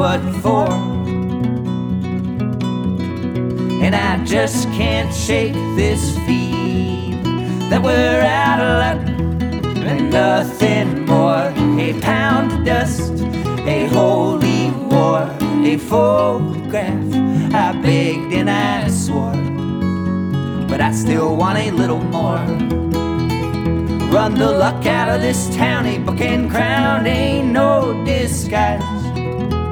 what for. And I just can't shake this feeling that we're out of luck and nothing more. A pound of dust, a holy war, a photograph. I begged and I swore, but I still want a little more. Run the luck out of this town, a book and crown, ain't no disguise.